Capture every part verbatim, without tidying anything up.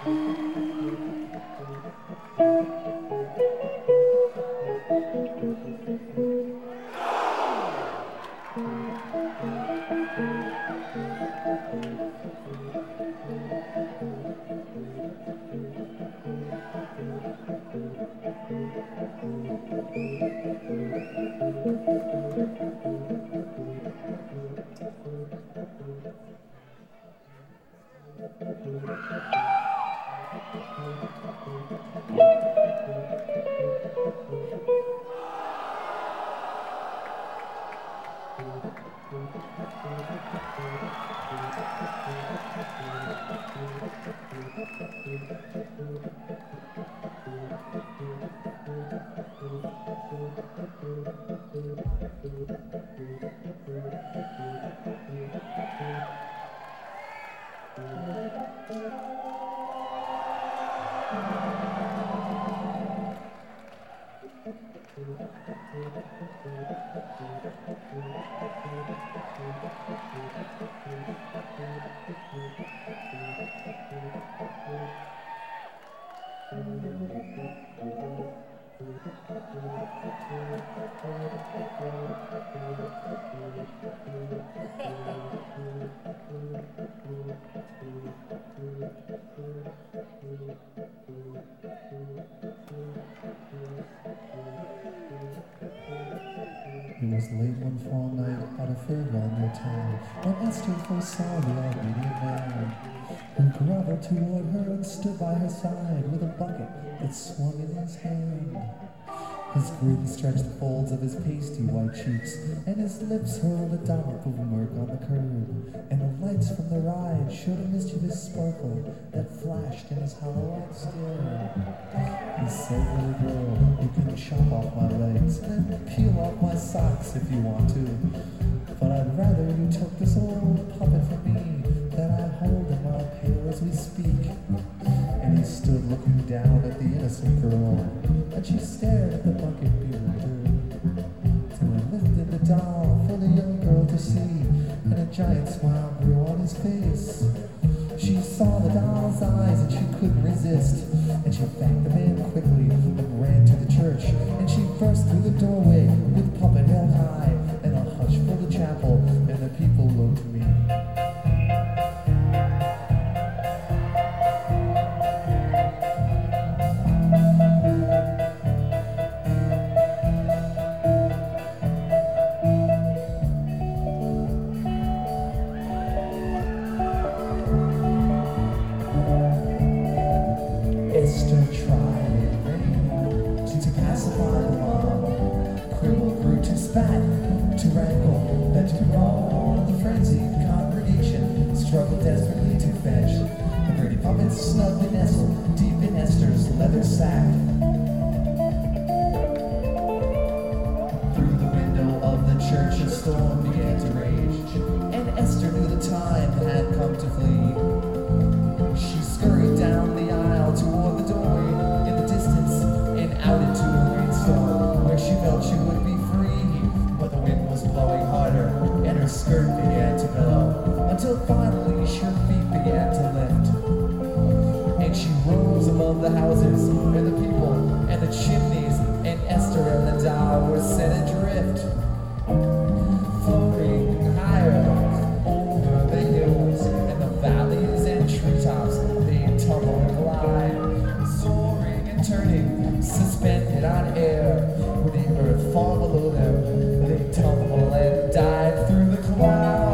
It was late one fall night at a fairground near town, when Esther first saw the Armenian man, who grovelled toward her and stood by her side with a bucket that swung in his hand. His grin stretched the folds of his pasty white cheeks, and his lips hurled a dollop of murk on the curb, and the lights from the ride showed a mischievous sparkle that flashed in his hollow-eyed stare. He said, "Little girl, you can chop off my legs and peel off my socks if you want to, but I'd rather you took this old puppet from me that I hold in my pail as we speak." And he stood looking down at the innocent girl, and she stared at the bucket bewildered, till he lifted the doll for the young girl to see, and a giant smile grew on his face. She saw the doll's eyes and she couldn't resist, and she thanked the man quickly and ran to the church, and she burst through the doorway with puppet held high, and a hush filled the chapel, and the people looked mean. Snugly nestled deep in Esther's leather sack. Through the window of the church a storm began to rage, and Esther knew the time had come to flee. She scurried down the aisle toward the doorway in the distance, and out into a rainstorm where she felt she would be free. But the wind was blowing harder, and her skirt began to billow, until finally her feet began to lift. And she rose above the houses and the people and the chimneys, and Esther and the doll were set adrift, floating higher over the hills and the valleys and treetops. They tumble and glide, soaring and turning, suspended on air, with the earth far below them. They tumble and dive through the clouds.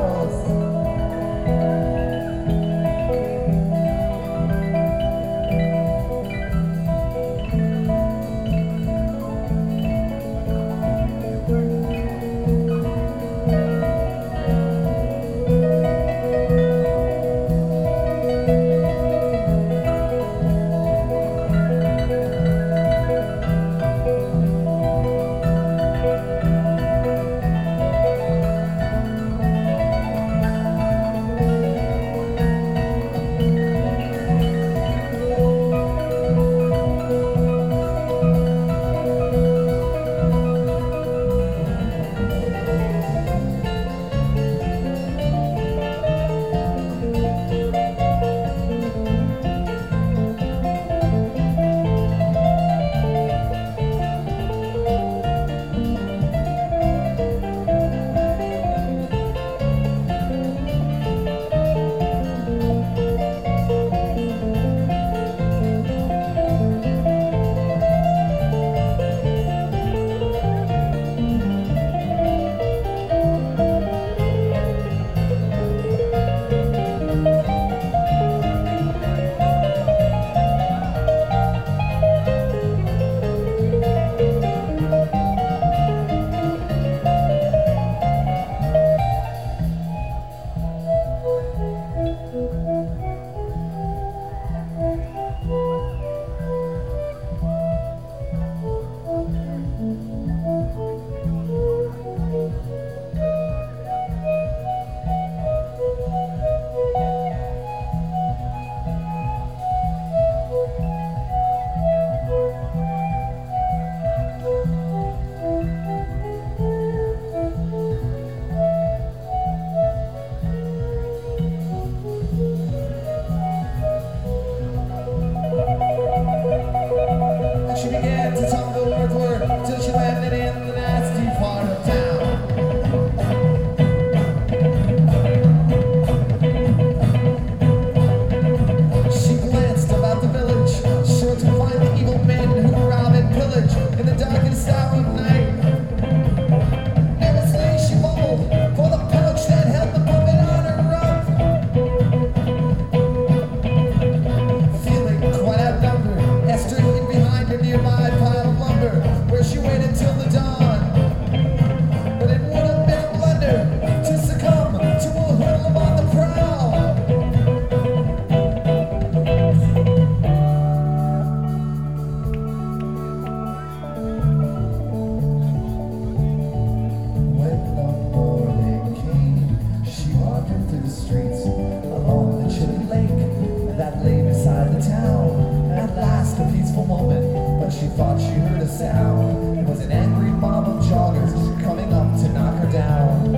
thought she heard a sound. It was an angry mob of joggers coming up to knock her down.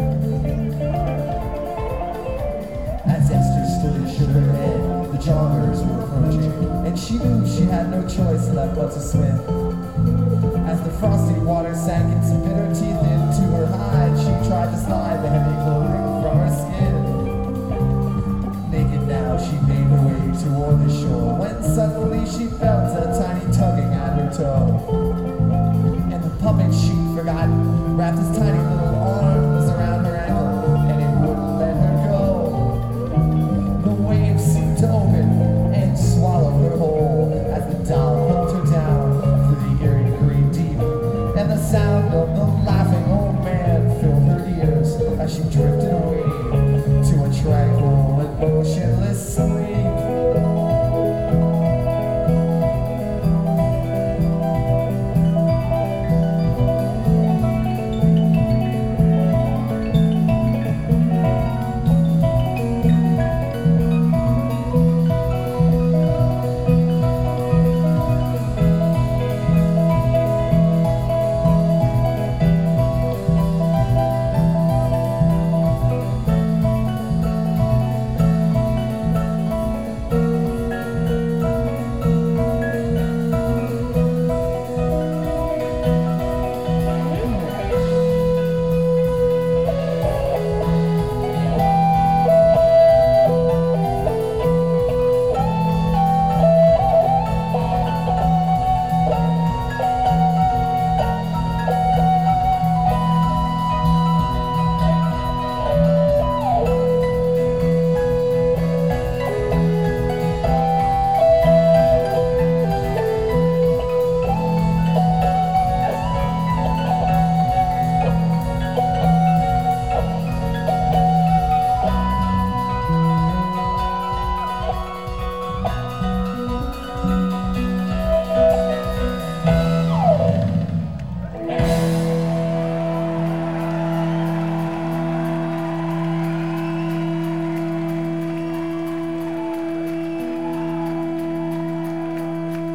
As Esther stood and shook her head, the joggers were approaching, and she knew she had no choice left but to swim. As the frosty water sank and bit her teeth into her hide, she tried to slide the heavy clothing from her skin. Naked now, she made her way toward the shore, when suddenly she felt a tiny tugging at her toe. And the puppet she'd forgotten wrapped his tiny